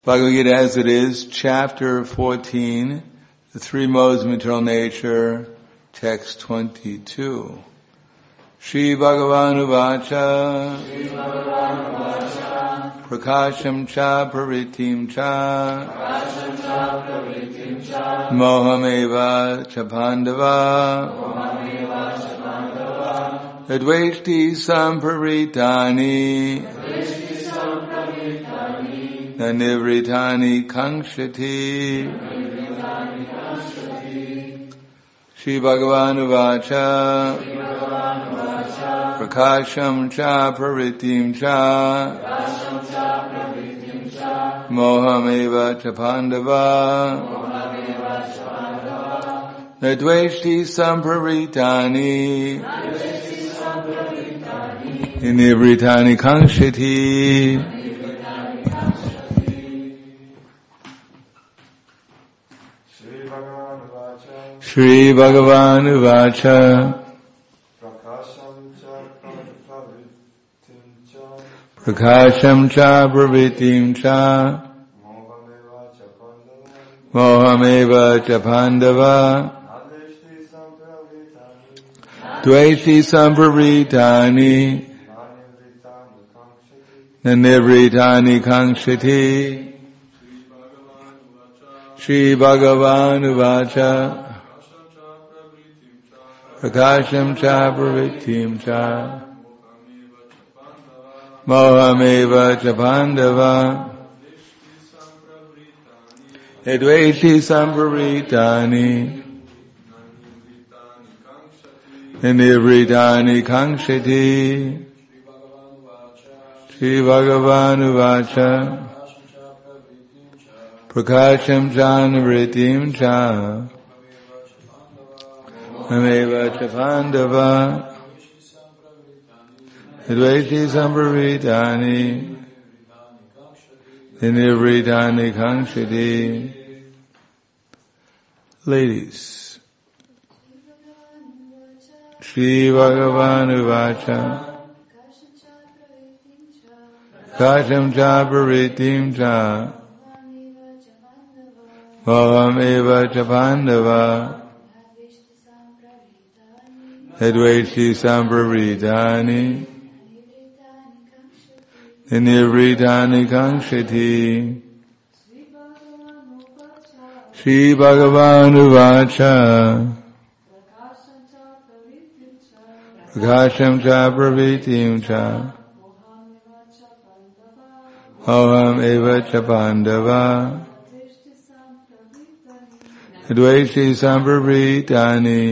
Bhagavad Gita as it is, chapter 14, the three modes of material nature, text 22. Shri Bhagavan Uvacha Prakasham cha pravritim cha Mohameva cha Pandava Advaishti sampravritani Nivritani Kankshati Shri Bhagavan Uvacha Prakasham cha pravritim cha Mohameva cha Pandava Nadveshti sampravritani Nivritani Kankshati Shri Bhagavan Uvacha Prakasham cha pravritim cha Mohameva cha Pandava Dveshti sampravritani Nanivritani Kankshati Shri Bhagavan Uvacha Prakasham cha pravritim cha Mohameva cha Pandava Advaishti sampravritani Nivritani Kankshati Shri Bhagavan Uvacha Prakasham cha nivritim cha Mohameva cha Pandava Advaishti sampravritani Nivritani Kankshati. Ladies, Shri Bhagavan Uvacha Prakasham cha pravritim cha Mohameva cha Pandava Advaishti sampravritani Nivritani Kankshati. Shri Bhagavan Uvacha Prakasham cha pravritim cha Mohameva cha Pandava Advaishti sampravritani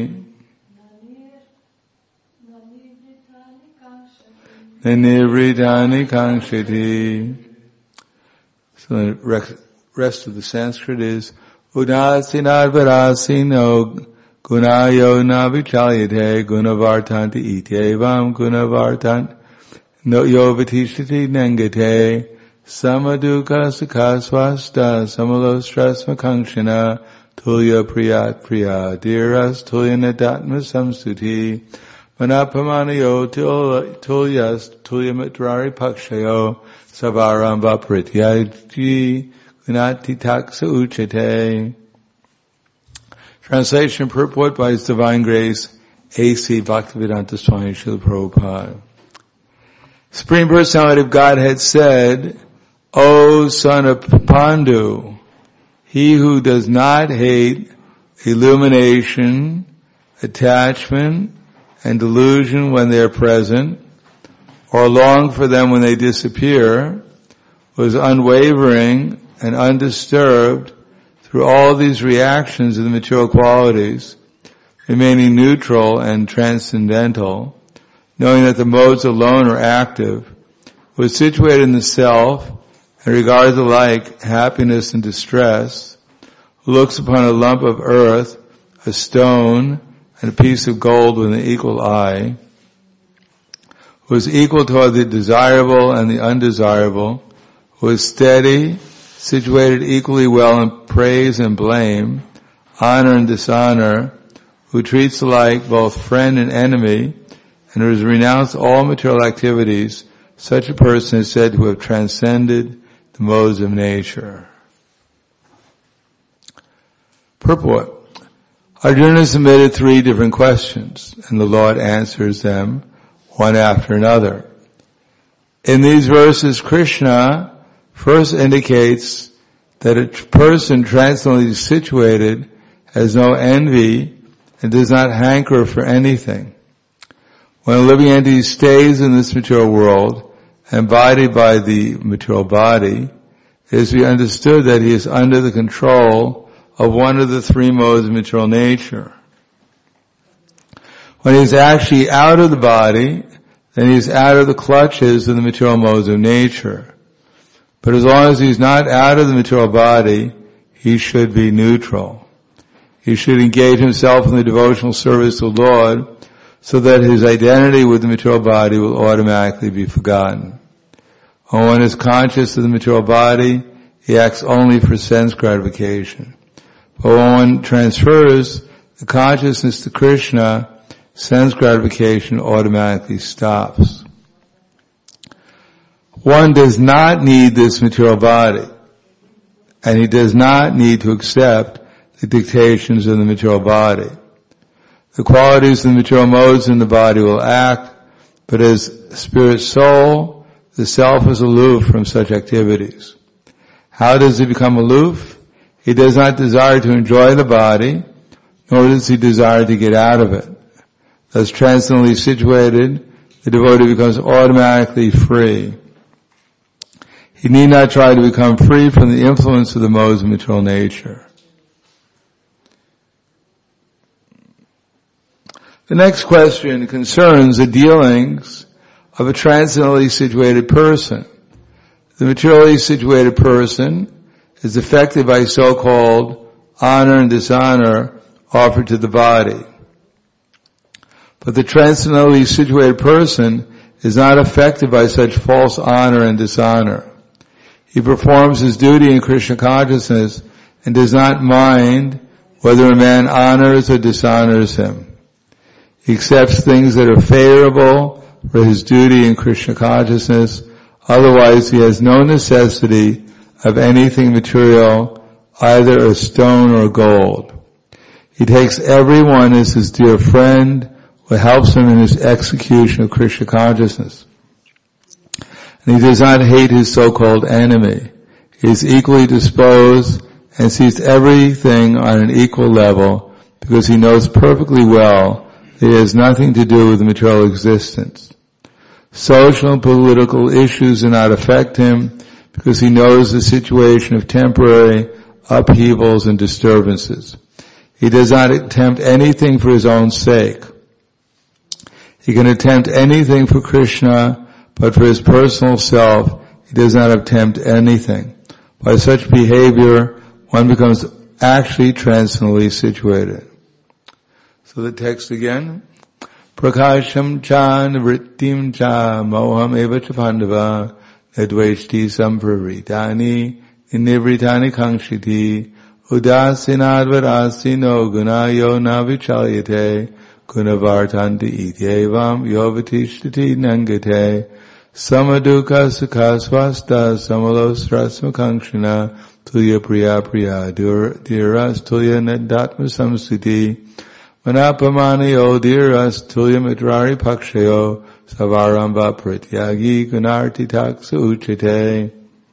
Nivritani Kankshati. So the rest of the Sanskrit is Udasinad Varasino Gunayo Navichalyate Gunavartanti Ityevam Gunavartant No Yovatishati Nengate Samaduka Sakaswasta Samalostra Kankshana Tulya Priyat Priyadiras Tulya Nadatma Samstuti Manapamanayo tulyas tulyamitrari pakshayo savaram vaprityaji gunati taksa uchate. Translation purport by His Divine Grace A.C. Bhaktivedanta Swami Srila Prabhupada. Supreme Personality of Godhead said, O son of Pandu, he who does not hate illumination, attachment, and delusion when they are present, or long for them when they disappear, was unwavering and undisturbed through all these reactions of the material qualities, remaining neutral and transcendental, knowing that the modes alone are active, was situated in the self and regards alike happiness and distress, who looks upon a lump of earth, a stone, and a piece of gold with an equal eye, who is equal toward the desirable and the undesirable, who is steady, situated equally well in praise and blame, honor and dishonor, who treats alike both friend and enemy, and who has renounced all material activities, such a person is said to have transcended the modes of nature. Purport. Arjuna submitted 3 different questions, and the Lord answers them one after another. In these verses, Krishna first indicates that a person transcendently situated has no envy and does not hanker for anything. When a living entity stays in this material world, embodied by the material body, it is to be understood that he is under the control of one of the 3 modes of material nature. When he is actually out of the body, then he is out of the clutches of the material modes of nature. But as long as he is not out of the material body, he should be neutral. He should engage himself in the devotional service of the Lord so that his identity with the material body will automatically be forgotten. When one is conscious of the material body, he acts only for sense gratification. But when one transfers the consciousness to Krishna, sense gratification automatically stops. One does not need this material body, and he does not need to accept the dictations of the material body. The qualities of the material modes in the body will act, but as spirit soul, the self is aloof from such activities. How does he become aloof? He does not desire to enjoy the body, nor does he desire to get out of it. Thus transcendently situated, the devotee becomes automatically free. He need not try to become free from the influence of the modes of material nature. The next question concerns the dealings of a transcendently situated person. The materially situated person is affected by so-called honor and dishonor offered to the body. But the transcendently situated person is not affected by such false honor and dishonor. He performs his duty in Krishna consciousness and does not mind whether a man honors or dishonors him. He accepts things that are favorable for his duty in Krishna consciousness. Otherwise, he has no necessity of anything material, either a stone or gold. He takes everyone as his dear friend who helps him in his execution of Krishna consciousness. And he does not hate his so-called enemy. He is equally disposed and sees everything on an equal level because he knows perfectly well that he has nothing to do with material existence. Social and political issues do not affect him because he knows the situation of temporary upheavals and disturbances. He does not attempt anything for his own sake. He can attempt anything for Krishna, but for his personal self, he does not attempt anything. By such behavior, one becomes actually transcendently situated. So the text again. Prakasham cha nivrittim cha moham eva cha pandava nedveshti sampraritani nivritani kangshiti udasinadvarasino gunayo navichalyate gunavartanti ityevam yovatishtati nangate samaduka sukha swasta samalosrasma kangshina tulya priya priya dhiras tulya nadatma samsiti Manapamani dhiras tulya mitrari pakshayo savaramba pratyagi gunarti taksa uchate.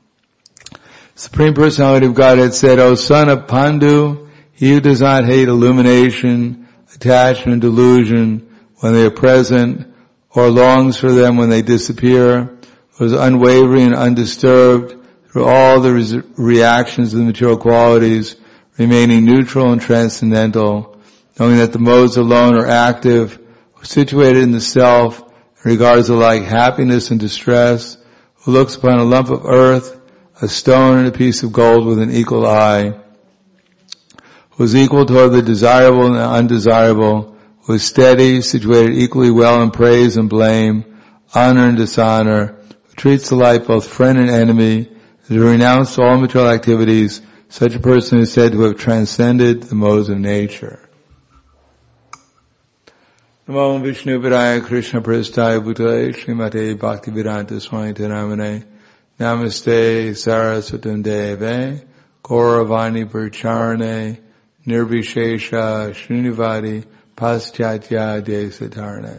Supreme Personality of Godhead said, O son of Pandu, he who does not hate illumination, attachment, delusion when they are present, or longs for them when they disappear, who is unwavering and undisturbed through all the reactions of the material qualities, remaining neutral and transcendental, knowing that the modes alone are active, situated in the self, and regards alike happiness and distress, who looks upon a lump of earth, a stone, and a piece of gold with an equal eye, who is equal toward the desirable and the undesirable, who is steady, situated equally well in praise and blame, honor and dishonor, who treats alike both friend and enemy, and who renounces all material activities. Such a person is said to have transcended the modes of nature. Namo Vishnu Vidaya Krishna Prasthaya Bhutale Srimate Bhaktivedanta Swami Namane Namaste Saraswatam Deve Gauravani Purcharne Nirbhishesha Srinivadi Paschatya Desatarne.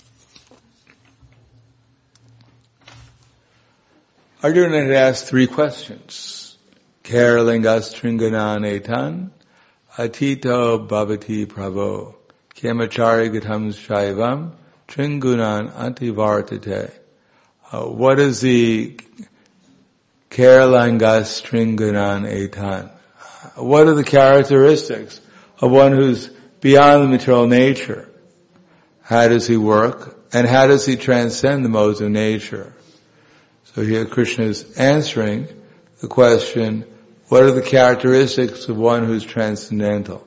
Arjuna had asked 3 questions. Keralingas Tringanane Atito Bhavati Prabho Kamachari Gatam Shaivam Tringunan Antivartate. What is the Keralingas Tringunan Etan? What are the characteristics of one who's beyond the material nature? How does he work? And how does he transcend the modes of nature? So here Krishna is answering the question, what are the characteristics of one who's transcendental?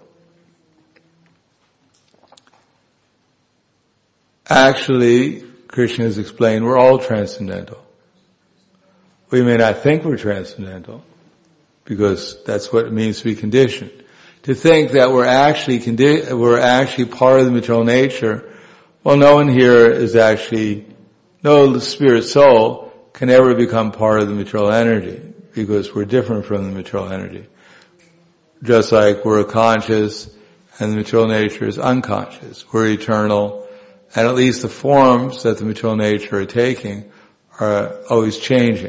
Actually, Krishna has explained we're all transcendental. We may not think we're transcendental, because that's what it means to be conditioned. To think that we're actually part of the material nature, well, no one here is actually, no spirit soul can ever become part of the material energy, because we're different from the material energy. Just like we're conscious and the material nature is unconscious. We're eternal, and at least the forms that the material nature are taking are always changing.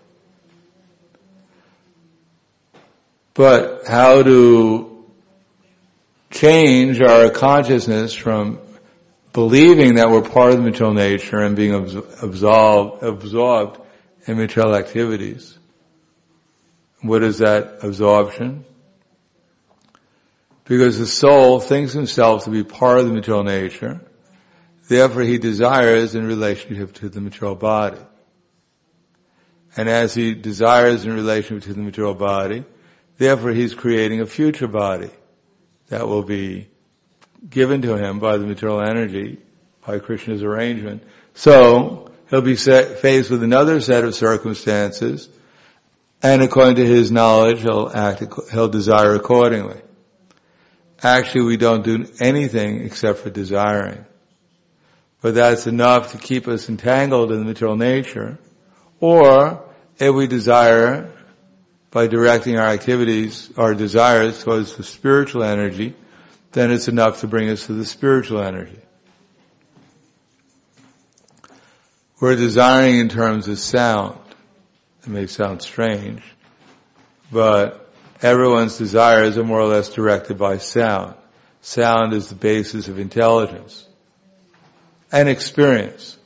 But how to change our consciousness from believing that we're part of the material nature and being absorbed in material activities? What is that absorption? Because the soul thinks himself to be part of the material nature, therefore he desires in relationship to the material body. And as he desires in relationship to the material body, therefore he's creating a future body that will be given to him by the material energy, by Krishna's arrangement. So he'll be faced with another set of circumstances, and according to his knowledge, he'll desire accordingly. Actually, we don't do anything except for desiring. But that's enough to keep us entangled in the material nature. Or, if we desire, by directing our activities, our desires towards the spiritual energy, then it's enough to bring us to the spiritual energy. We're desiring in terms of sound. It may sound strange, but everyone's desires are more or less directed by sound. Sound is the basis of intelligence and experience.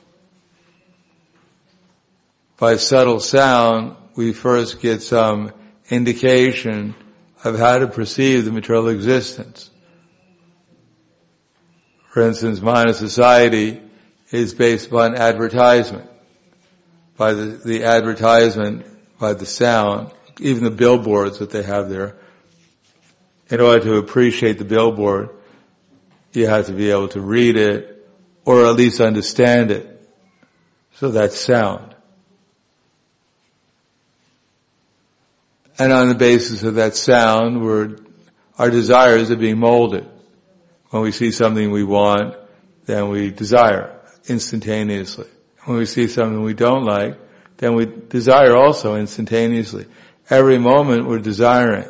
By subtle sound, we first get some indication of how to perceive the material existence. For instance, modern society is based upon advertisement. By the advertisement, by the sound, even the billboards that they have there. In order to appreciate the billboard, you have to be able to read it, or at least understand it. So that's sound. And on the basis of that sound, our desires are being molded. When we see something we want, then we desire instantaneously. When we see something we don't like, then we desire also instantaneously. Every moment we're desiring.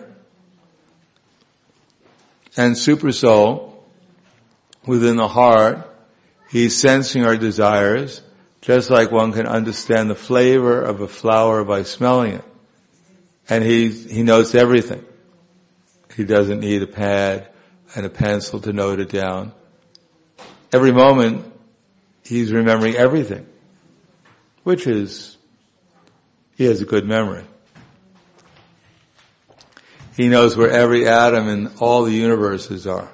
And Super Soul, within the heart, he's sensing our desires, just like one can understand the flavor of a flower by smelling it. And he knows everything. He doesn't need a pad and a pencil to note it down. Every moment, he's remembering everything, which is, he has a good memory. He knows where every atom in all the universes are.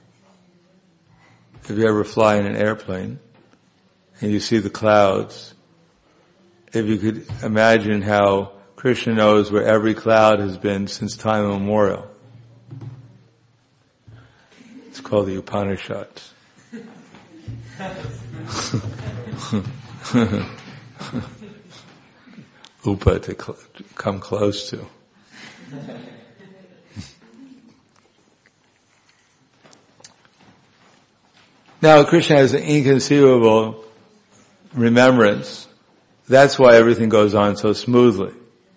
If you ever fly in an airplane and you see the clouds, if you could imagine how Krishna knows where every cloud has been since time immemorial. It's called the Upanishads. Upa to come close to. Now Krishna has an inconceivable remembrance That's why everything goes on so smoothly.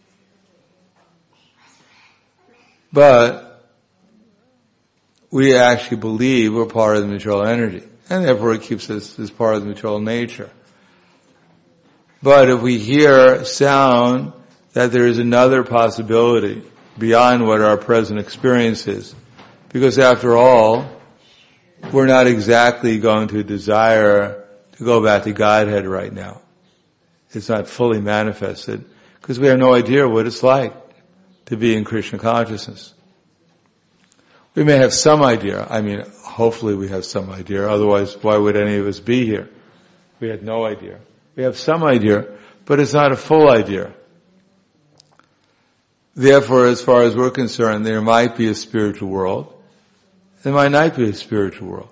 But we actually believe we're part of the material energy, and therefore it keeps us as part of the material nature. But if we hear sound that there is another possibility beyond what our present experience is, because after all, we're not exactly going to desire to go back to Godhead right now. It's not fully manifested, because we have no idea what it's like to be in Krishna consciousness. We may have some idea. I mean, hopefully we have some idea. Otherwise, why would any of us be here? We had no idea. We have some idea, but it's not a full idea. Therefore, as far as we're concerned, there might be a spiritual world. There might not be a spiritual world.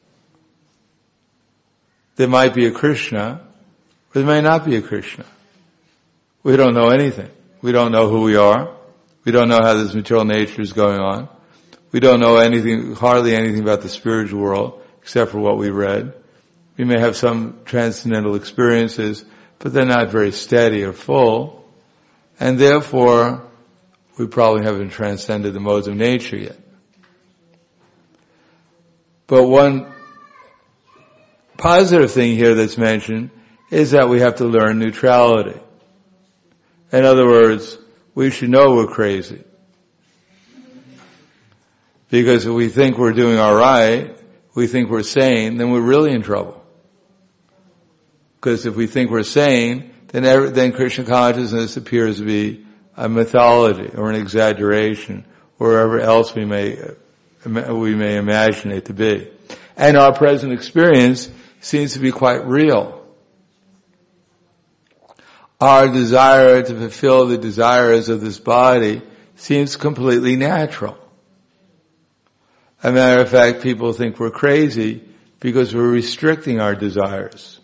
There might be a Krishna, or there may not be a Krishna. We don't know anything. We don't know who we are. We don't know how this material nature is going on. We don't know anything, hardly anything about the spiritual world, except for what we read. We may have some transcendental experiences, but they're not very steady or full, and therefore, we probably haven't transcended the modes of nature yet. But one positive thing here that's mentioned is that we have to learn neutrality. In other words, we should know we're crazy. Because if we think we're doing all right, we think we're sane, then we're really in trouble. Because if we think we're sane, then Krishna consciousness appears to be a mythology or an exaggeration, or wherever else we may imagine it to be. And our present experience seems to be quite real. Our desire to fulfill the desires of this body seems completely natural. As a matter of fact, people think we're crazy because we're restricting our desires.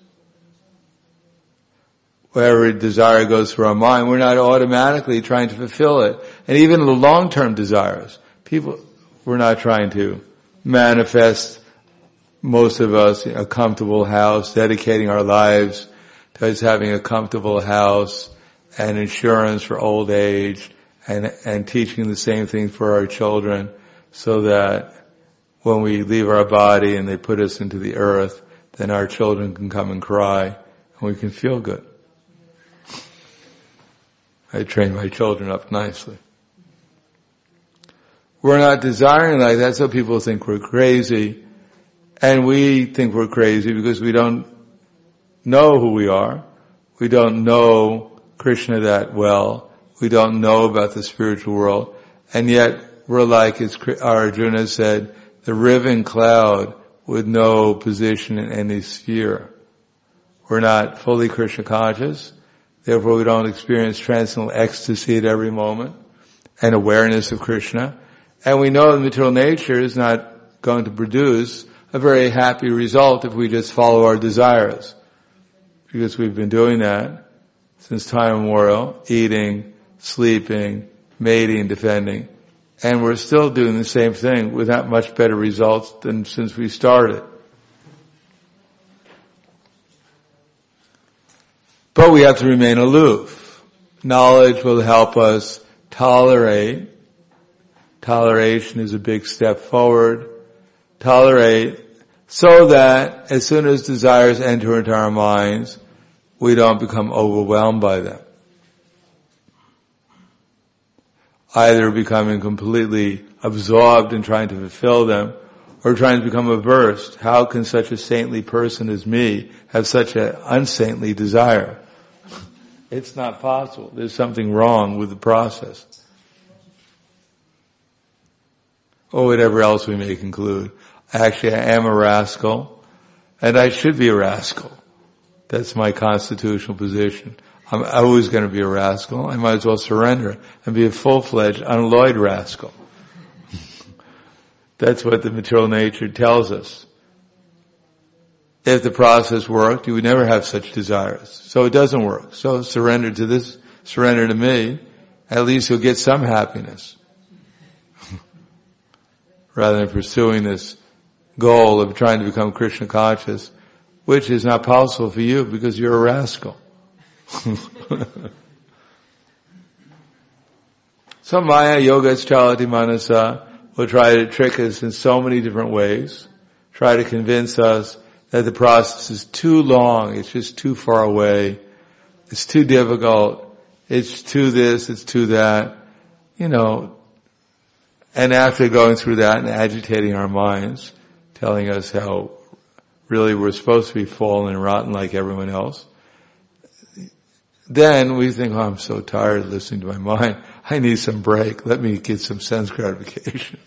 Wherever desire goes through our mind, we're not automatically trying to fulfill it. And even the long-term desires, we're not trying to manifest, most of us, a comfortable house, dedicating our lives towards having a comfortable house and insurance for old age and teaching the same thing for our children so that when we leave our body and they put us into the earth, then our children can come and cry and we can feel good. I train my children up nicely. We're not desiring like that, so people think we're crazy. And we think we're crazy because we don't know who we are. We don't know Krishna that well. We don't know about the spiritual world. And yet, we're like, as Arjuna said, the riven cloud with no position in any sphere. We're not fully Krishna conscious. Therefore, we don't experience transcendental ecstasy at every moment and awareness of Krishna. And we know the material nature is not going to produce a very happy result if we just follow our desires. Because we've been doing that since time immemorial, eating, sleeping, mating, defending. And we're still doing the same thing without much better results than since we started. But we have to remain aloof. Knowledge will help us tolerate. Toleration is a big step forward. Tolerate so that as soon as desires enter into our minds, we don't become overwhelmed by them. Either becoming completely absorbed in trying to fulfill them or trying to become averse. How can such a saintly person as me have such an unsaintly desire? It's not possible. There's something wrong with the process. Or whatever else we may conclude. Actually, I am a rascal, and I should be a rascal. That's my constitutional position. I'm always going to be a rascal. I might as well surrender and be a full-fledged, unalloyed rascal. That's what the material nature tells us. If the process worked, you would never have such desires. So it doesn't work. So surrender to this, surrender to me, at least you'll get some happiness. Rather than pursuing this goal of trying to become Krishna conscious, which is not possible for you because you're a rascal. So Maya Yoga Chalati Manasa will try to trick us in so many different ways, try to convince us that the process is too long, it's just too far away, it's too difficult, it's too this, it's too that, and after going through that and agitating our minds, telling us how really we're supposed to be fallen and rotten like everyone else, then we think, I'm so tired of listening to my mind. I need some break. Let me get some sense gratification.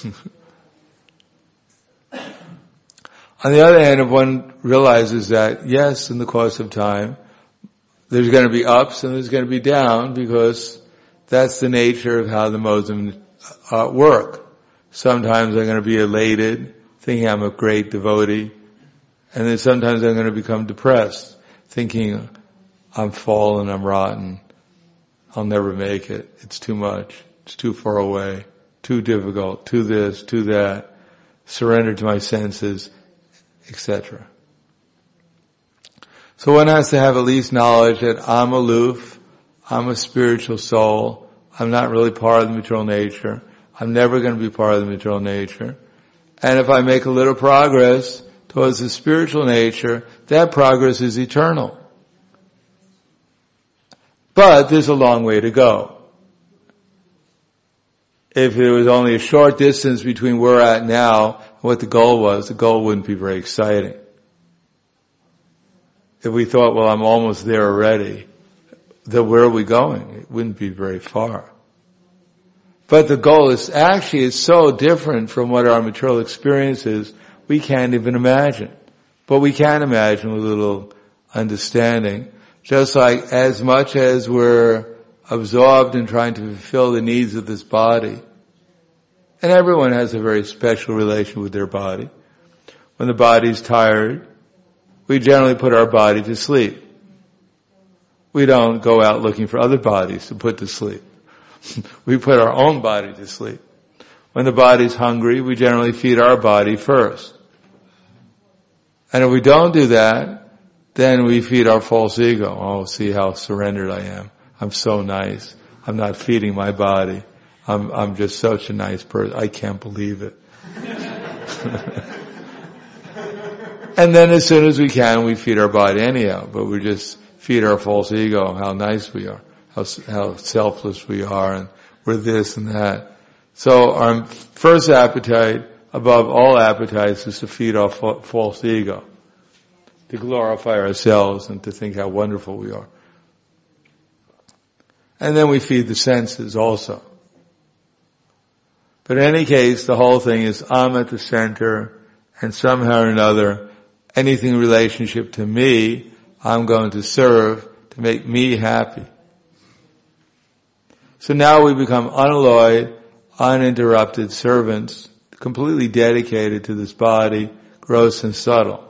On the other hand, if one realizes that, yes, in the course of time, there's going to be ups and there's going to be down because that's the nature of how the modes work. Sometimes I'm going to be elated, thinking I'm a great devotee, and then sometimes I'm going to become depressed, thinking I'm fallen, I'm rotten, I'll never make it, it's too much, it's too far away, too difficult, too this, too that, surrender to my senses, etc. So one has to have at least knowledge that I'm aloof, I'm a spiritual soul, I'm not really part of the material nature, I'm never going to be part of the material nature, and if I make a little progress towards the spiritual nature, that progress is eternal. But there's a long way to go. If there was only a short distance between where we're at now and what the goal was, the goal wouldn't be very exciting. If we thought, well, I'm almost there already, then where are we going? It wouldn't be very far. But the goal is actually so different from what our material experience is, we can't even imagine. But we can imagine with a little understanding. Just like as much as we're absorbed in trying to fulfill the needs of this body, and everyone has a very special relation with their body. When the body's tired, we generally put our body to sleep. We don't go out looking for other bodies to put to sleep. We put our own body to sleep. When the body's hungry, we generally feed our body first. And if we don't do that, then we feed our false ego. Oh, see how surrendered I am. I'm so nice. I'm not feeding my body. I'm just such a nice person. I can't believe it. And then as soon as we can, we feed our body anyhow. But we just feed our false ego how nice we are, how selfless we are, and we're this and that. So our first appetite, above all appetites, is to feed our false ego, to glorify ourselves and to think how wonderful we are. And then we feed the senses also. But in any case, the whole thing is I'm at the center, and somehow or another, anything in relationship to me, I'm going to serve to make me happy. So now we become unalloyed, uninterrupted servants, completely dedicated to this body, gross and subtle.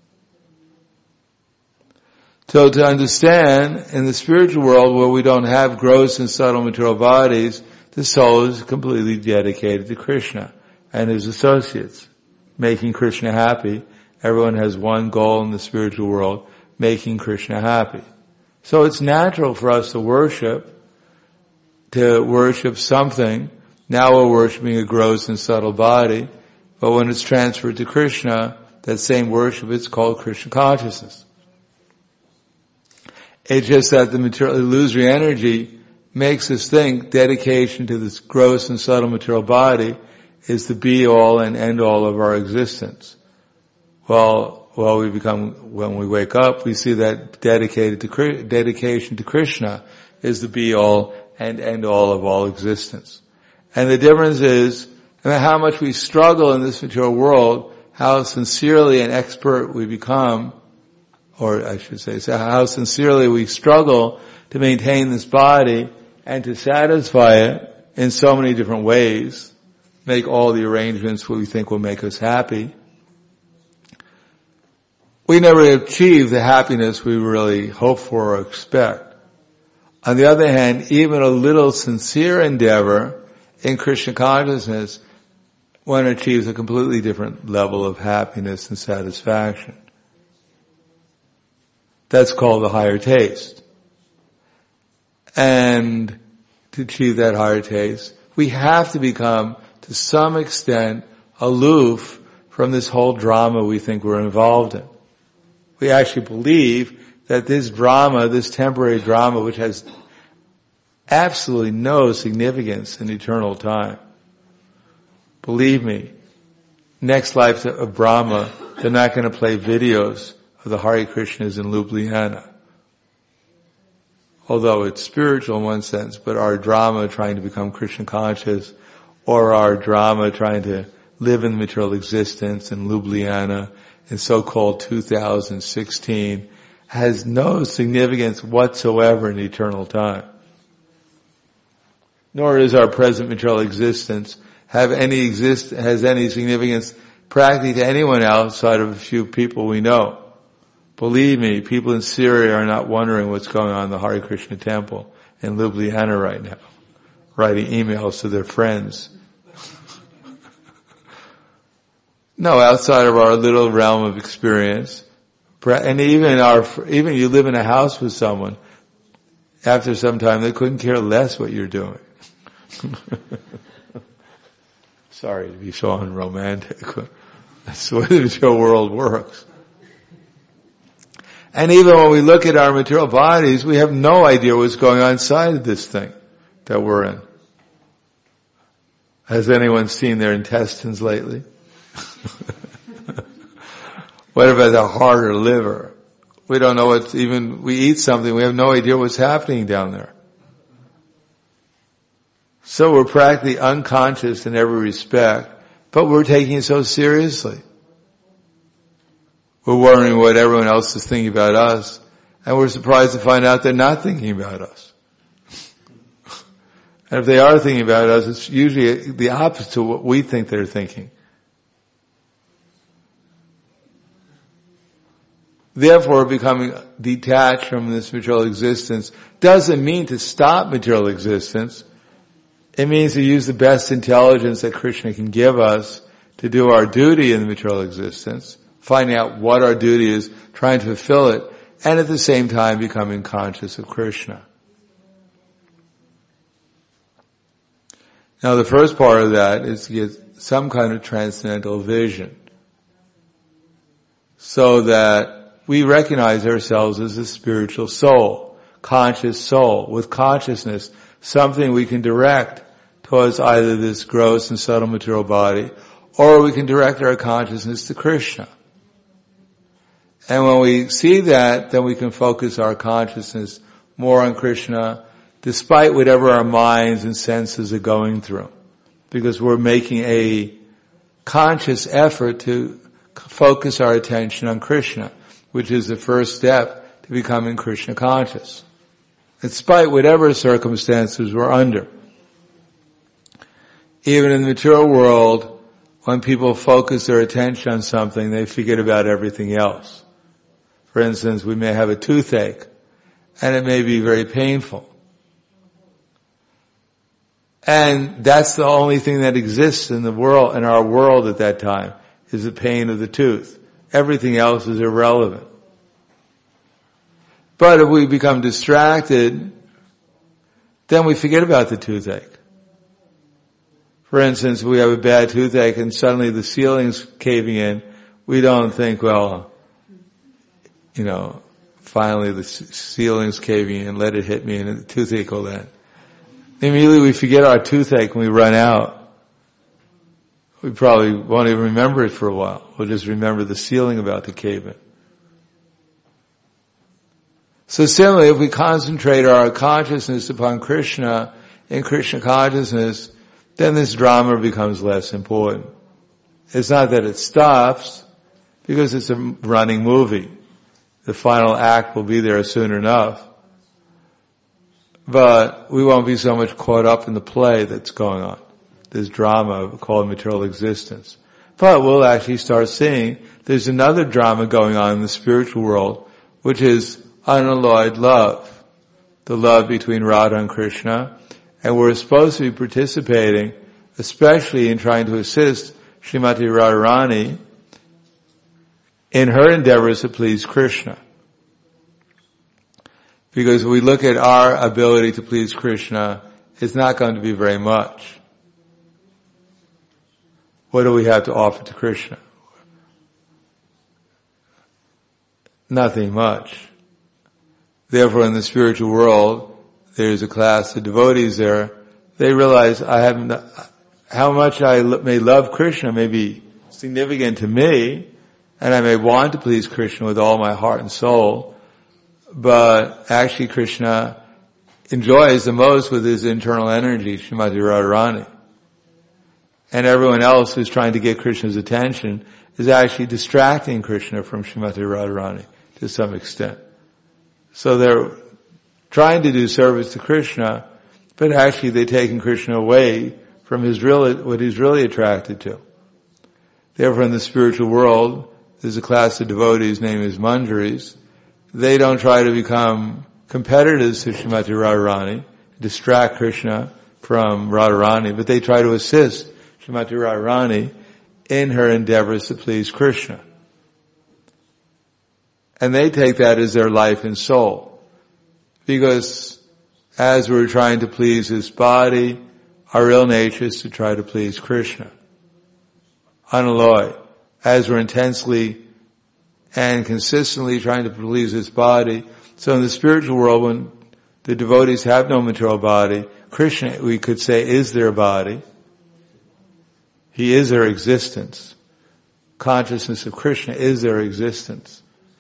So to understand, in the spiritual world where we don't have gross and subtle material bodies, the soul is completely dedicated to Krishna and his associates, making Krishna happy. Everyone has one goal in the spiritual world, making Krishna happy. So it's natural for us to worship something. Now we're worshiping a gross and subtle body, but when it's transferred to Krishna, that same worship, it's called Krishna consciousness. It's just that the material, illusory energy makes us think dedication to this gross and subtle material body is the be-all and end-all of our existence. Well, when we wake up, we see that dedication to Krishna is the be-all and end-all of all existence. And the difference is, no matter how much we struggle in this material world, how sincerely an expert we become, or I should say, how sincerely we struggle to maintain this body and to satisfy it in so many different ways, make all the arrangements we think will make us happy. We never achieve the happiness we really hope for or expect. On the other hand, even a little sincere endeavor in Krishna consciousness, one achieves a completely different level of happiness and satisfaction. That's called the higher taste. And to achieve that higher taste, we have to become, to some extent, aloof from this whole drama we think we're involved in. We actually believe that this drama, this temporary drama, which has absolutely no significance in eternal time. Believe me, next life of Brahma, they're not going to play videos of the Hare Krishnas in Ljubljana. Although it's spiritual in one sense, but our drama trying to become Krishna conscious, or our drama trying to live in material existence in Ljubljana in so-called 2016, has no significance whatsoever in eternal time. Nor does our present material existence has any significance practically to anyone outside of a few people we know. Believe me, people in Syria are not wondering what's going on in the Hare Krishna temple in Ljubljana right now, writing emails to their friends. No, outside of our little realm of experience, and even you live in a house with someone, after some time they couldn't care less what you're doing. Sorry to be so unromantic. That's the way the material world works. And even when we look at our material bodies, we have no idea what's going on inside of this thing that we're in. Has anyone seen their intestines lately? What about the heart or liver? We don't know we eat something, we have no idea what's happening down there. So we're practically unconscious in every respect, but we're taking it so seriously. We're worrying what everyone else is thinking about us, and we're surprised to find out they're not thinking about us. And if they are thinking about us, it's usually the opposite to what we think they're thinking. Therefore, becoming detached from this material existence doesn't mean to stop material existence. It means to use the best intelligence that Krishna can give us to do our duty in the material existence, finding out what our duty is, trying to fulfill it, and at the same time becoming conscious of Krishna. Now the first part of that is to get some kind of transcendental vision, so that we recognize ourselves as a spiritual soul, conscious soul, with consciousness, something we can direct towards either this gross and subtle material body, or we can direct our consciousness to Krishna. And when we see that, then we can focus our consciousness more on Krishna, despite whatever our minds and senses are going through. Because we're making a conscious effort to focus our attention on Krishna, which is the first step to becoming Krishna conscious. Despite whatever circumstances we're under. Even in the material world, when people focus their attention on something, they forget about everything else. For instance, we may have a toothache, and it may be very painful. And that's the only thing that exists in the world, in our world at that time, is the pain of the tooth. Everything else is irrelevant. But if we become distracted, then we forget about the toothache. For instance, we have a bad toothache and suddenly the ceiling's caving in. We don't think, well, finally the ceiling's caving in, let it hit me and the toothache will end. Immediately we forget our toothache when we run out. We probably won't even remember it for a while. We'll just remember the ceiling about to cave in. So similarly, if we concentrate our consciousness upon Krishna, in Krishna consciousness, then this drama becomes less important. It's not that it stops, because it's a running movie. The final act will be there soon enough. But we won't be so much caught up in the play that's going on, this drama called material existence. But we'll actually start seeing there's another drama going on in the spiritual world, which is unalloyed love, the love between Radha and Krishna, and we're supposed to be participating, especially in trying to assist Srimati Radharani in her endeavors to please Krishna. Because if we look at our ability to please Krishna, it's not going to be very much. What do we have to offer to Krishna? Nothing much. Therefore, in the spiritual world, there's a class of devotees there. They realize how much I may love Krishna may be significant to me, and I may want to please Krishna with all my heart and soul, but actually Krishna enjoys the most with his internal energy, Srimati Radharani. And everyone else who's trying to get Krishna's attention is actually distracting Krishna from Srimati Radharani to some extent. So they're trying to do service to Krishna, but actually they're taking Krishna away from what he's really attracted to. Therefore, in the spiritual world, there's a class of devotees named as Manjaris. They don't try to become competitors to Srimati Radharani, distract Krishna from Radharani, but they try to assist Srimati Radharani in her endeavors to please Krishna. And they take that as their life and soul. Because as we're trying to please his body, our real nature is to try to please Krishna. Unalloyed. As we're intensely and consistently trying to please his body. So in the spiritual world, when the devotees have no material body, Krishna, we could say, is their body. He is their existence. Consciousness of Krishna is their existence.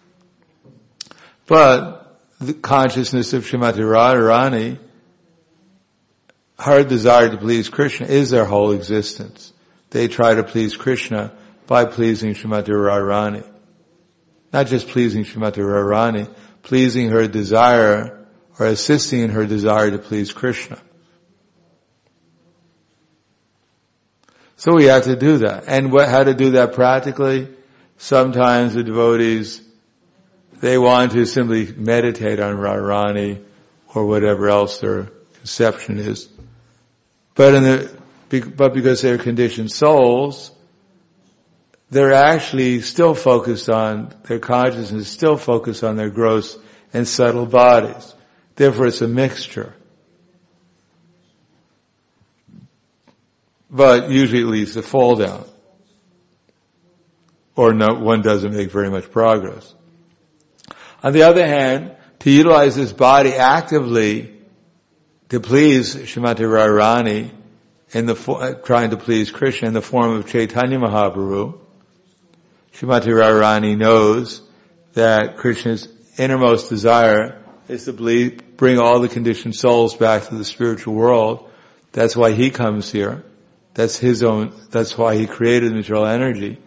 But the consciousness of Srimati Radharani, her desire to please Krishna is their whole existence. They try to please Krishna by pleasing Srimati Radharani. Not just pleasing Srimati Radharani, pleasing her desire or assisting in her desire to please Krishna. So we have to do that. And how to do that practically? Sometimes the devotees, they want to simply meditate on Radharani or whatever else their conception is. But because they're conditioned souls, they're actually still focused on, their consciousness is still focused on their gross and subtle bodies. Therefore it's a mixture. But usually it leads to fall down. Or one doesn't make very much progress. On the other hand, to utilize this body actively to please Srimati Radharani trying to please Krishna in the form of Chaitanya Mahaprabhu, Srimati Radharani knows that Krishna's innermost desire is to bring all the conditioned souls back to the spiritual world. That's why he comes here. That's why he created material energy.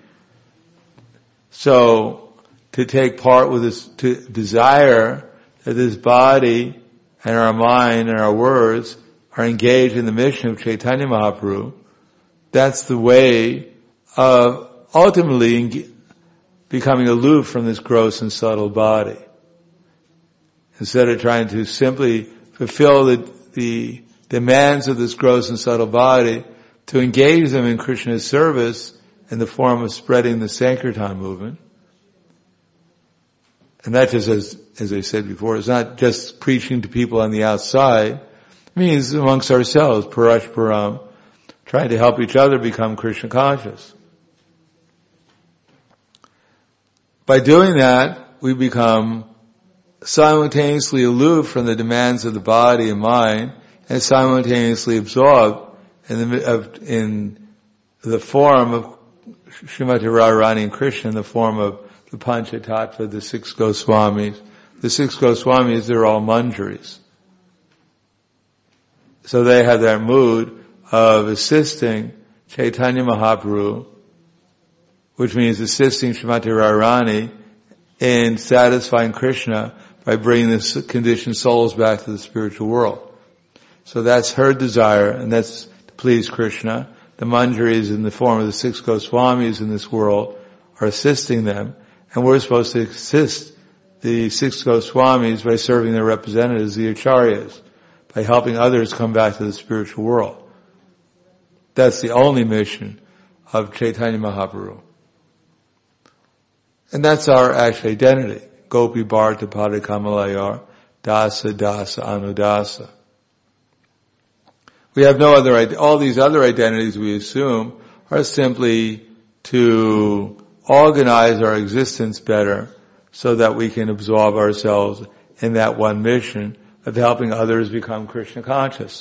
So, to take part with this, to desire that this body and our mind and our words are engaged in the mission of Chaitanya Mahaprabhu, that's the way of ultimately becoming aloof from this gross and subtle body. Instead of trying to simply fulfill the demands of this gross and subtle body, to engage them in Krishna's service in the form of spreading the Sankirtan movement. And that just, as I said before, is not just preaching to people on the outside. It means amongst ourselves, Parash Param, trying to help each other become Krishna conscious. By doing that, we become simultaneously aloof from the demands of the body and mind, and simultaneously absorbed in the form of Srimati Radharani and Krishna, in the form of the Panchatattva, the six Goswamis. The six Goswamis, they're all Manjaris. So they have that mood of assisting Chaitanya Mahaprabhu, which means assisting Srimati Radharani in satisfying Krishna by bringing the conditioned souls back to the spiritual world. So that's her desire, and that's to please Krishna. The Manjaris in the form of the six Goswamis in this world are assisting them, and we're supposed to assist the six Goswamis by serving their representatives, the Acharyas, by helping others come back to the spiritual world. That's the only mission of Chaitanya Mahaprabhu. And that's our actual identity. Gopi Bharata Pada Kamalayar, dasa, dasa, anudasa. We have no other, all these other identities we assume are simply to organize our existence better so that we can absorb ourselves in that one mission of helping others become Krishna conscious.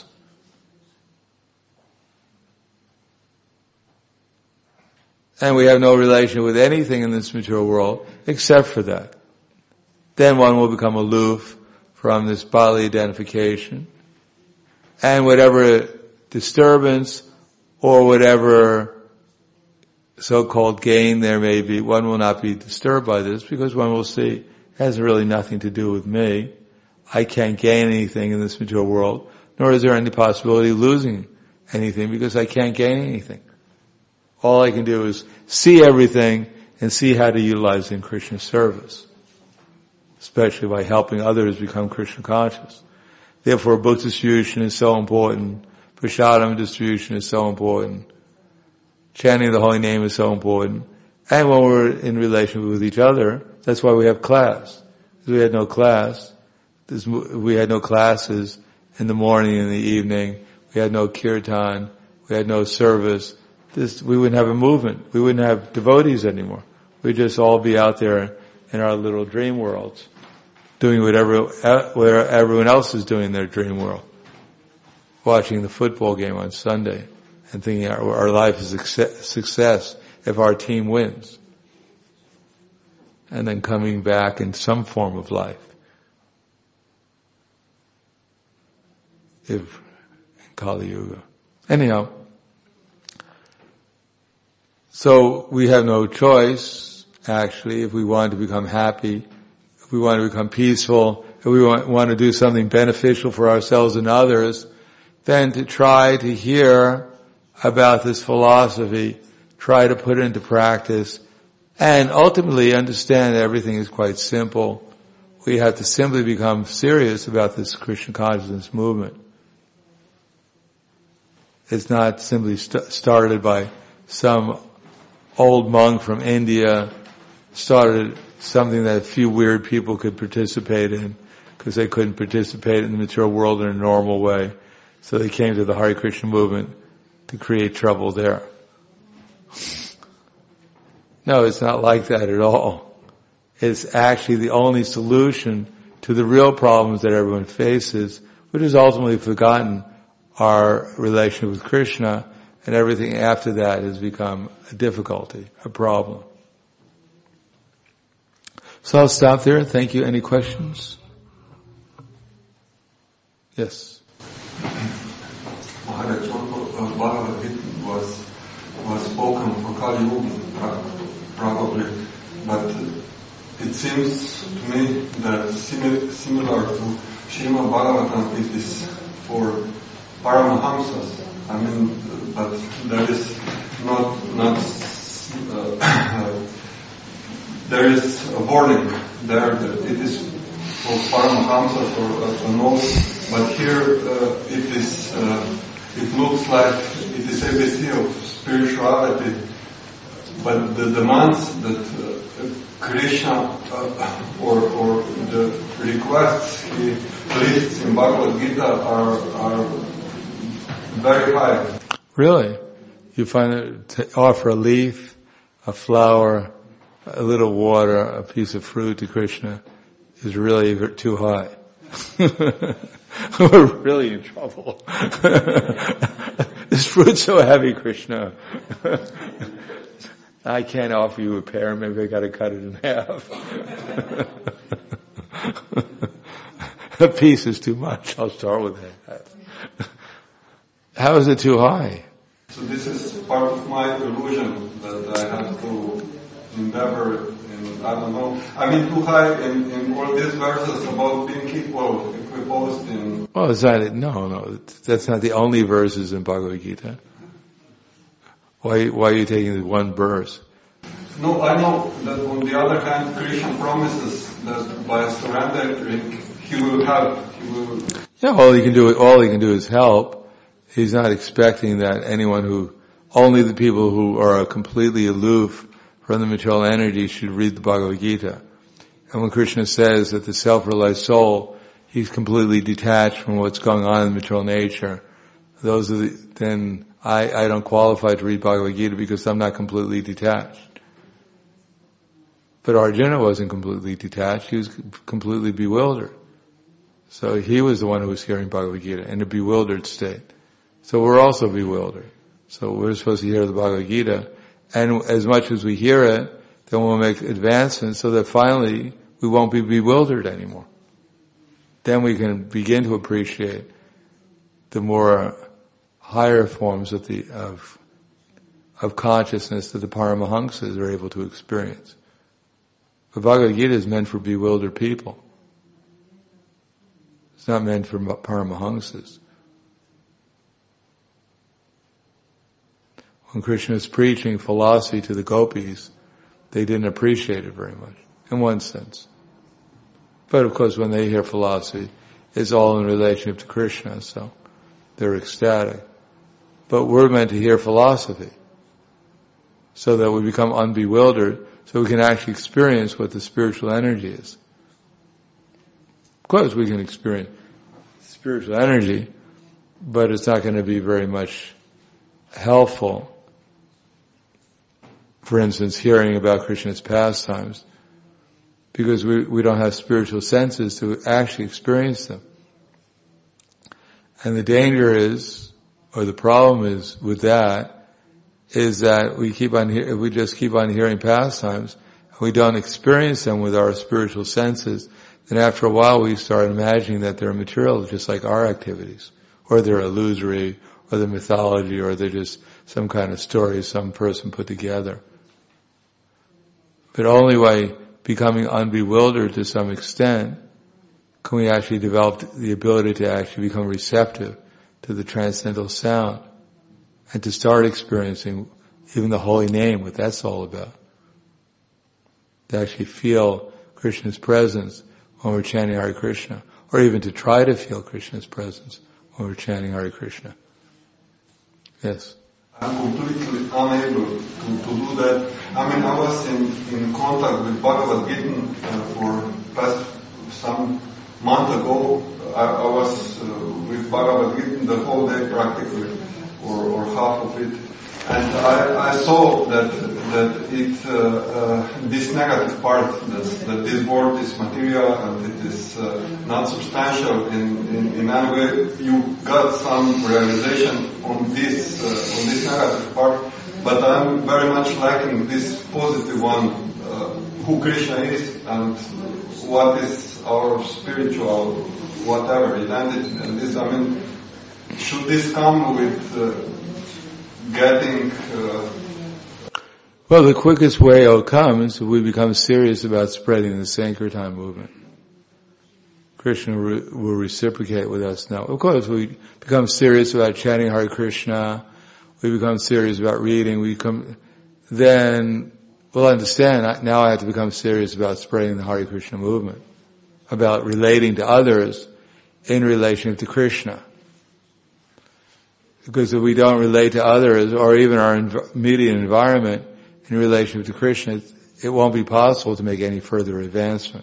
And we have no relation with anything in this material world except for that. Then one will become aloof from this bodily identification. And whatever disturbance or whatever so-called gain there may be, one will not be disturbed by this because one will see it has really nothing to do with me. I can't gain anything in this material world, nor is there any possibility of losing anything because I can't gain anything. All I can do is see everything and see how to utilize it in Krishna's service, especially by helping others become Krishna conscious. Therefore, book distribution is so important. Prasadam distribution is so important. Chanting the holy name is so important. And when we're in relation with each other, that's why we have class. Because we had no class. We had no classes in the morning and the evening. We had no kirtan. We had no service. We wouldn't have a movement. We wouldn't have devotees anymore. We'd just all be out there in our little dream worlds, doing whatever everyone else is doing in their dream world. Watching the football game on Sunday and thinking our life is a success if our team wins. And then coming back in some form of life. If in Kali Yuga. Anyhow, so we have no choice, actually, if we want to become happy, if we want to become peaceful, if we want to do something beneficial for ourselves and others, then to try to hear about this philosophy, try to put it into practice, and ultimately understand that everything is quite simple. We have to simply become serious about this Krishna consciousness movement. It's not simply started by some old monk from India, started something that a few weird people could participate in because they couldn't participate in the material world in a normal way. So they came to the Hare Krishna movement to create trouble there. No, it's not like that at all. It's actually the only solution to the real problems that everyone faces, which is ultimately forgotten our relation with Krishna, and everything after that has become a difficulty, a problem. So I'll stop there. Thank you. Any questions? Yes. Maharaj, Bhagavad Gita was spoken for Kali Yuga, probably, but it seems to me that similar to Srimad Bhagavatam, it is for Paramahamsas. I mean, but there is not there is a warning there that it is for Paramahamsas or no, but here it looks like it is ABC of spirituality, but the demands that Krishna or the requests he lists in Bhagavad Gita are very high. Really? You find that to offer a leaf, a flower, a little water, a piece of fruit to Krishna is really too high. We're really in trouble. This fruit's so heavy, Krishna. I can't offer you a pear, maybe I gotta cut it in half. A piece is too much, I'll start with that. How is it too high? So this is part of my illusion that I have to endeavor in, I don't know. I mean, too high in all these verses about being equal, equiposed in... Well, is that it? No, that's not the only verses in Bhagavad Gita. Why are you taking the one verse? No, I know that on the other hand, Krishna promises that by surrendering, he will help. Yeah, all he can do is help. He's not expecting that only the people who are completely aloof from the material energy should read the Bhagavad Gita. And when Krishna says that the self-realized soul he's completely detached from what's going on in material nature. Then I don't qualify to read Bhagavad Gita because I'm not completely detached. But Arjuna wasn't completely detached, he was completely bewildered. So he was the one who was hearing Bhagavad Gita in a bewildered state. So we're also bewildered. So we're supposed to hear the Bhagavad Gita, and as much as we hear it, then we'll make advancements so that finally we won't be bewildered anymore. Then we can begin to appreciate the more higher forms of consciousness that the Paramahamsas are able to experience. The Bhagavad Gita is meant for bewildered people. It's not meant for Paramahamsas. When Krishna is preaching philosophy to the gopis, they didn't appreciate it very much, in one sense. But of course, when they hear philosophy, it's all in relationship to Krishna, so they're ecstatic. But we're meant to hear philosophy, so that we become unbewildered, so we can actually experience what the spiritual energy is. Of course, we can experience spiritual energy, but it's not going to be very much helpful. For instance, hearing about Krishna's pastimes, because we don't have spiritual senses to actually experience them. And the danger is, or the problem is with that, is that we just keep on hearing pastimes, and we don't experience them with our spiritual senses, then after a while we start imagining that they're material, just like our activities, or they're illusory, or they're mythology, or they're just some kind of story some person put together. But only by becoming unbewildered to some extent can we actually develop the ability to actually become receptive to the transcendental sound and to start experiencing even the holy name, what that's all about. To actually feel Krishna's presence when we're chanting Hare Krishna, or even to try to feel Krishna's presence when we're chanting Hare Krishna. Yes? I'm completely unable to do that. I mean, I was in contact with Bhagavad Gita for past some month ago. I was with Bhagavad Gita the whole day practically, or half of it. And I saw that it, this negative part, that this world is material and it is not substantial in any way. You got some realization on this negative part, but I'm very much lacking this positive one, who Krishna is and what is our spiritual whatever identity. And this, I mean, should this come with getting well, the quickest way it'll come is if we become serious about spreading the Sankirtan movement. Krishna will reciprocate with us now. Of course, we become serious about chanting Hare Krishna, we become serious about reading, then we'll understand, now I have to become serious about spreading the Hare Krishna movement, about relating to others in relation to Krishna. Because if we don't relate to others, or even our immediate environment, in relation to Krishna, it won't be possible to make any further advancement.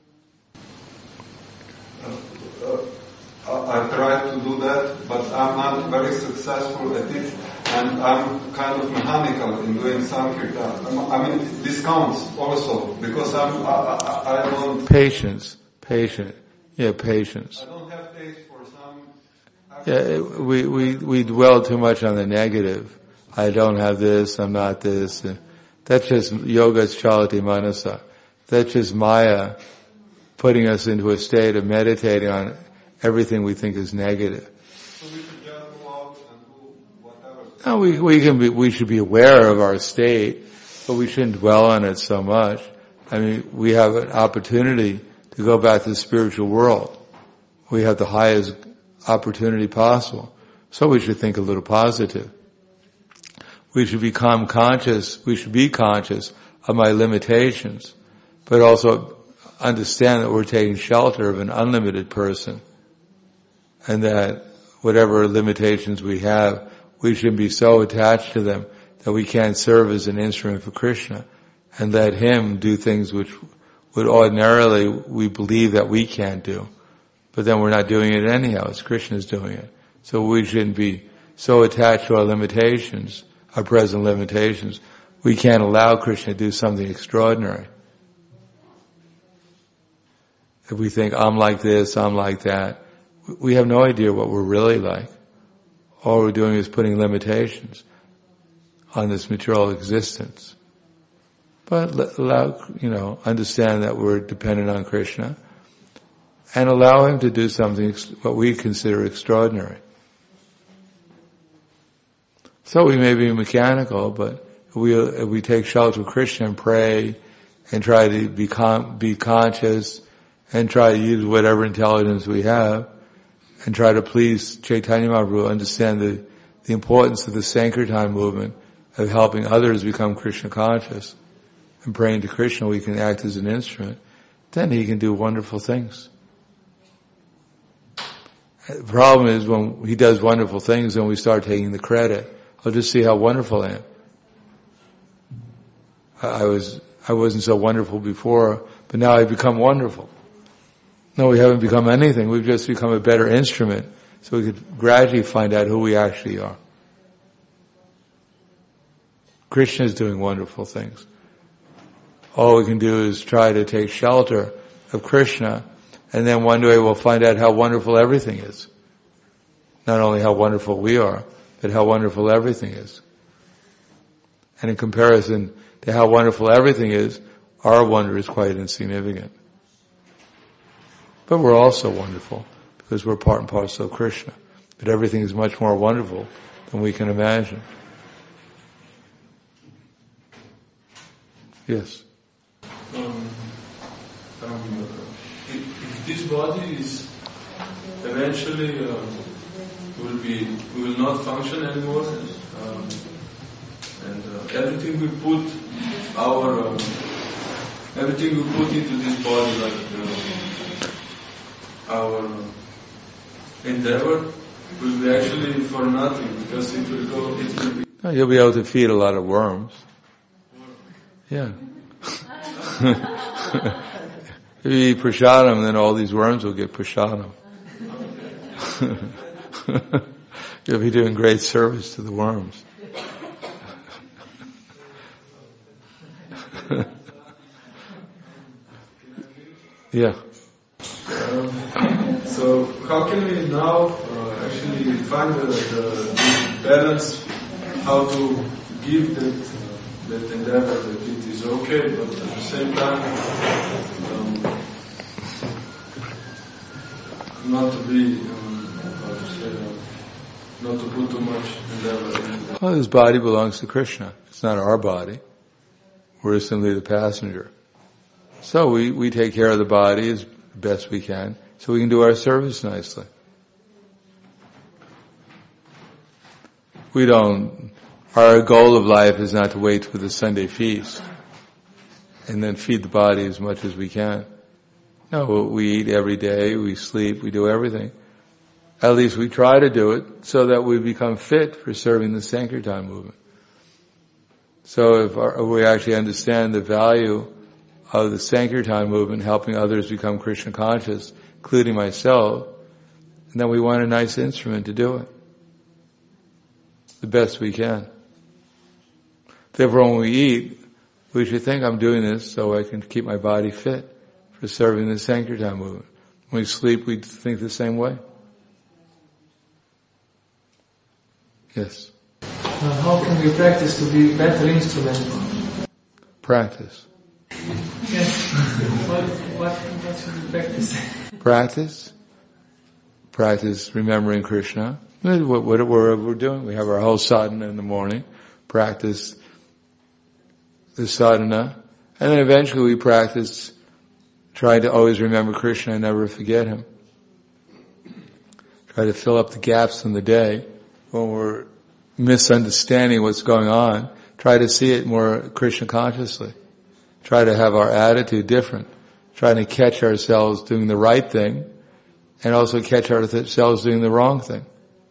I try to do that, but I'm not very successful at it, and I'm kind of mechanical in doing Sankirtan. I mean, this counts also, because I don't... Patience. Yeah, patience. I don't have taste for some... Yeah, we dwell too much on the negative. I don't have this, I'm not this. That's just yoga's chalati manasa. That's just Maya putting us into a state of meditating on everything we think is negative. So we should just go out and do whatever. No, we should be aware of our state, but we shouldn't dwell on it so much. I mean, we have an opportunity to go back to the spiritual world. We have the highest opportunity possible. So we should think a little positive. We should become conscious, we should be conscious of my limitations, but also understand that we're taking shelter of an unlimited person, and that whatever limitations we have, we shouldn't be so attached to them that we can't serve as an instrument for Krishna, and let Him do things which would ordinarily we believe that we can't do. But then we're not doing it anyhow. It's Krishna's doing it. So we shouldn't be so attached to our limitations, our present limitations. We can't allow Krishna to do something extraordinary. If we think, I'm like this, I'm like that, we have no idea what we're really like. All we're doing is putting limitations on this material existence. But understand that we're dependent on Krishna and allow Him to do something, what we consider extraordinary. So we may be mechanical, but if we take shelter of Krishna and pray and try to be conscious and try to use whatever intelligence we have and try to please Chaitanya Mahaprabhu, understand the importance of the Sankirtan movement of helping others become Krishna conscious and praying to Krishna, we can act as an instrument, then He can do wonderful things. The problem is when He does wonderful things and we start taking the credit. I'll just see how wonderful I am. I wasn't so wonderful before, but now I've become wonderful. No, we haven't become anything. We've just become a better instrument so we could gradually find out who we actually are. Krishna is doing wonderful things. All we can do is try to take shelter of Krishna, and then one day we'll find out how wonderful everything is. Not only how wonderful we are, but how wonderful everything is. And in comparison to how wonderful everything is, our wonder is quite insignificant. But we're also wonderful, because we're part and parcel of Krishna. But everything is much more wonderful than we can imagine. Yes? If this body is eventually will not function anymore, and everything we put into this body, like our endeavor, will be actually for nothing, because it will be. No, you'll be able to feed a lot of worms. Yeah. If you eat prasadam, then all these worms will get prasadam. You'll be doing great service to the worms. Yeah. So how can we now actually find the balance, how to give that endeavor that it is okay, but at the same time not to be not to put too much endeavor in it. Well, this body belongs to Krishna. It's not our body. We're simply the passenger. So we take care of the body as best we can, so we can do our service nicely. Our goal of life is not to wait for the Sunday feast and then feed the body as much as we can. No, we eat every day, we sleep, we do everything. At least we try to do it so that we become fit for serving the Sankirtan movement. So if we actually understand the value of the Sankirtan movement, helping others become Krishna conscious, including myself, and then we want a nice instrument to do it. The best we can. Therefore, when we eat, we should think, I'm doing this so I can keep my body fit for serving the Sankirtan movement. When we sleep, we think the same way. Yes? How can we practice to be better instrument? Practice. Yes. What should we practice? Practice. Practice remembering Krishna. Whatever we're doing. We have our whole sadhana in the morning. Practice the sadhana. And then eventually we practice trying to always remember Krishna and never forget Him. Try to fill up the gaps in the day when we're misunderstanding what's going on. Try to see it more Krishna consciously. Try to have our attitude different. Trying to catch ourselves doing the right thing and also catch ourselves doing the wrong thing.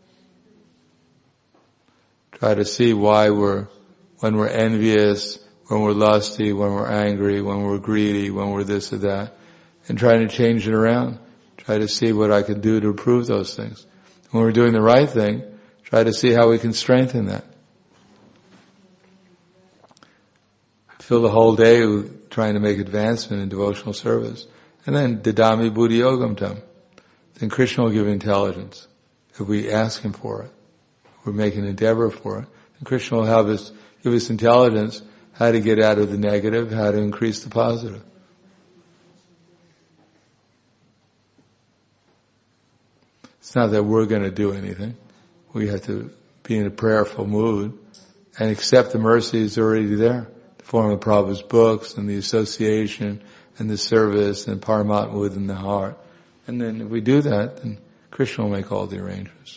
Try to see why when we're envious, when we're lusty, when we're angry, when we're greedy, when we're this or that, and trying to change it around. Try to see what I can do to improve those things. When we're doing the right thing, try to see how we can strengthen that. Fill the whole day with trying to make advancement in devotional service. And then, Dadami Buddhi Yogam Tam. Then Krishna will give intelligence. If we ask Him for it, we make an endeavor for it, and Krishna will give us intelligence how to get out of the negative, how to increase the positive. It's not that we're going to do anything. We have to be in a prayerful mood and accept the mercies already there. The form of Prabhupada's books and the association and the service and Paramatma within the heart. And then if we do that, then Krishna will make all the arrangements.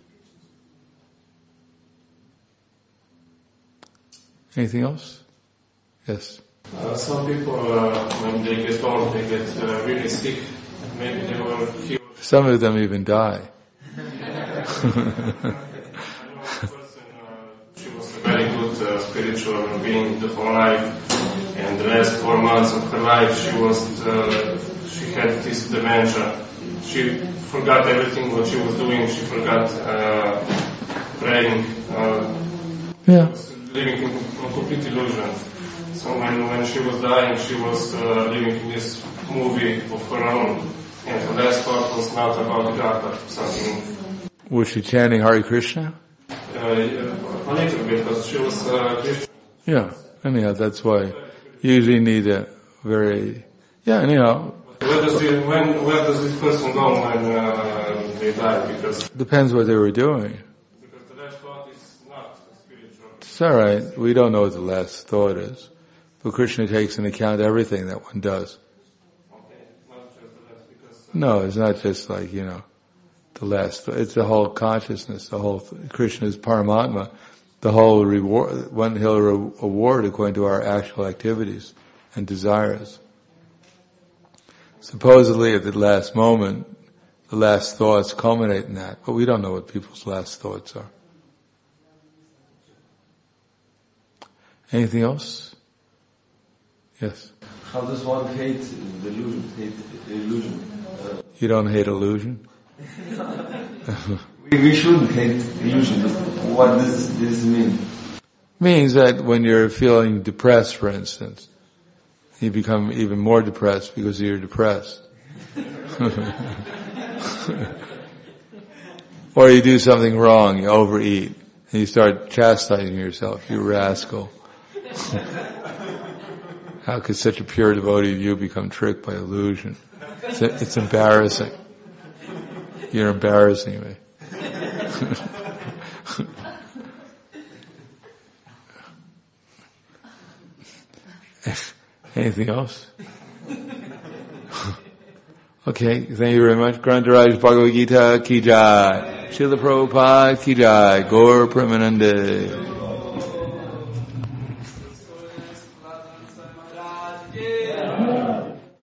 Anything else? Yes. Some people, when they get old, they get really sick. Maybe they were healed. Some of them even die. I know a person, she was a very good spiritual being the whole life, and the last 4 months of her life she had this dementia. She forgot everything what she was doing. She forgot praying. Yeah. She was living in complete illusion. So when she was dying, she was living in this movie of her own. And the last part was not about God, but something. Was she chanting Hare Krishna? A little bit, because she was Christian. Yeah. Anyhow, that's why you usually need a very, anyhow. Where does this person go when they die? Because Depends what they were doing. Because the last thought is not spiritual. It's alright. We don't know what the last thought is. But Krishna takes into account everything that one does. Okay, not just the last, because No, it's not just like, the last thought. It's the whole consciousness, the whole, Krishna's Paramatma, the whole reward, one he'll award according to our actual activities and desires. Supposedly at the last moment, the last thoughts culminate in that, but we don't know what people's last thoughts are. Anything else? Yes. How does one hate illusion? You don't hate illusion? We shouldn't hate illusion, but what does this mean? Means that when you're feeling depressed, for instance, you become even more depressed because you're depressed. Or you do something wrong, you overeat, and you start chastising yourself, you rascal. How could such a pure devotee of you become tricked by illusion? It's embarrassing. You're embarrassing me. Anything else? Okay, thank you very much. Grantaraj Bhagavad Gita ki jai. Srila Prabhupada ki jai. Gaur Premanande.